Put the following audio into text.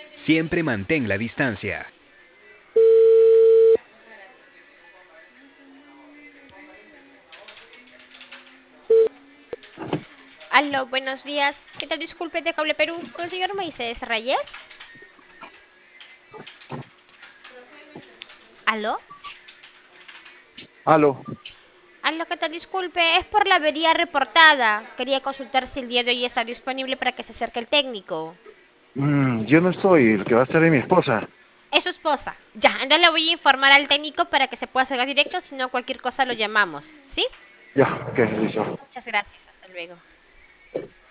Siempre mantén la distancia. Aló, buenos días. ¿Qué tal? Disculpe de Cable Perú. ¿Con el señor Moisés Reyes? ¿Aló? Aló. Aló, ¿qué tal? Disculpe, es por la avería reportada. Quería consultar si el día de hoy está disponible para que se acerque el técnico. Yo no estoy, el que va a estar es mi esposa. Es su esposa. Ya, entonces le voy a informar al técnico para que se pueda hacer directo, si no cualquier cosa lo llamamos. ¿Sí? Ya, ok, listo. Muchas gracias. Hasta luego.